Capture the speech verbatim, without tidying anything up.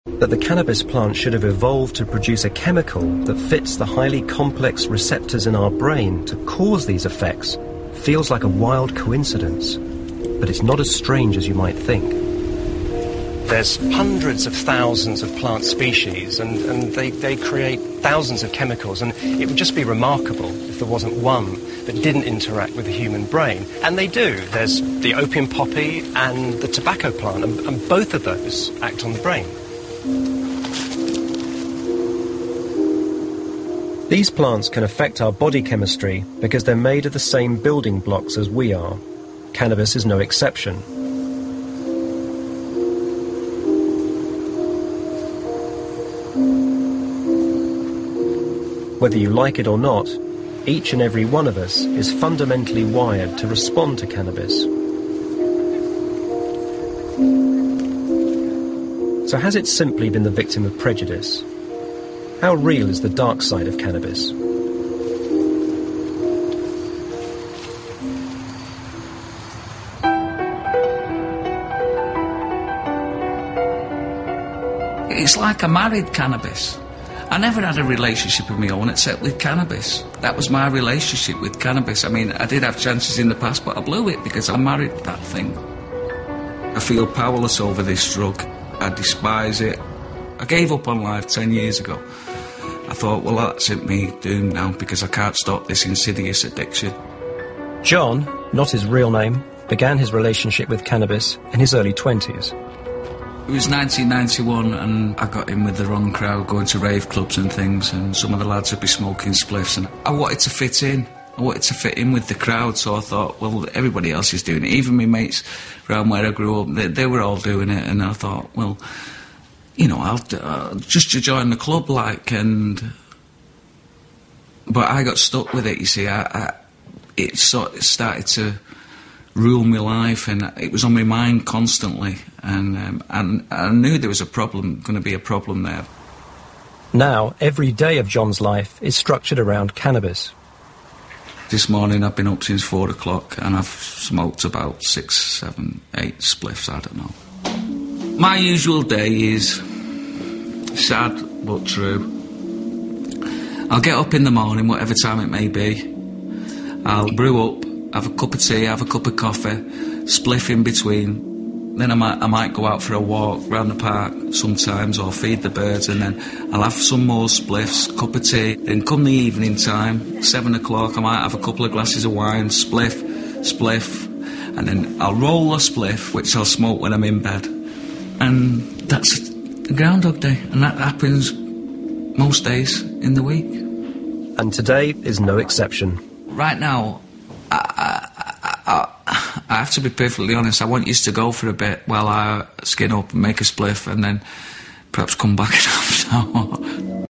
That the cannabis plant should have evolved to produce a chemical that fits the highly complex receptors in our brain to cause these effects feels like a wild coincidence, but it's not as strange as you might think. There's hundreds of thousands of plant species, and, and they, they create thousands of chemicals, and it would just be remarkable if there wasn't one that didn't interact with the human brain. And they do. There's the opium poppy and the tobacco plant, and, and both of those act on the brain. These plants can affect our body chemistry because they're made of the same building blocks as we are. Cannabis is no exception. Whether you like it or not, each and every one of us is fundamentally wired to respond to cannabis. So has it simply been the victim of prejudice? How real is the dark side of cannabis? It's like I married cannabis. I never had a relationship of my own except with cannabis. That was my relationship with cannabis. I mean, I did have chances in the past, but I blew it because I married that thing. I feel powerless over this drug. I despise it. I gave up on life ten years ago. I thought, well, that's it, me doomed now, because I can't stop this insidious addiction. John, not his real name, began his relationship with cannabis in his early twenties. It was nineteen ninety-one, and I got in with the wrong crowd, going to rave clubs and things, and some of the lads would be smoking spliffs, and I wanted to fit in. I wanted to fit in with the crowd, so I thought, well, everybody else is doing it. Even my mates around where I grew up, they, they were all doing it, and I thought, well, you know, I'll uh, just to join the club, like, and... But I got stuck with it, you see. I, I, it sort of started to rule my life, and it was on my mind constantly, and, um, and I knew there was a problem, going to be a problem there. Now, every day of John's life is structured around cannabis. This morning I've been up since four o'clock, and I've smoked about six, seven, eight spliffs, I don't know. My usual day is sad but true. I'll get up in the morning, whatever time it may be. I'll brew up, have a cup of tea, have a cup of coffee, spliff in between. Then I might, I might go out for a walk round the park sometimes, or feed the birds, and then I'll have some more spliffs, cup of tea. Then come the evening time, seven o'clock, I might have a couple of glasses of wine, spliff, spliff, and then I'll roll a spliff, which I'll smoke when I'm in bed. And that's a Groundhog Day, and that happens most days in the week. And today is no exception. Right now, I, I, I, I have to be perfectly honest, I want you to go for a bit while I skin up and make a spliff, and then perhaps come back in half an hour.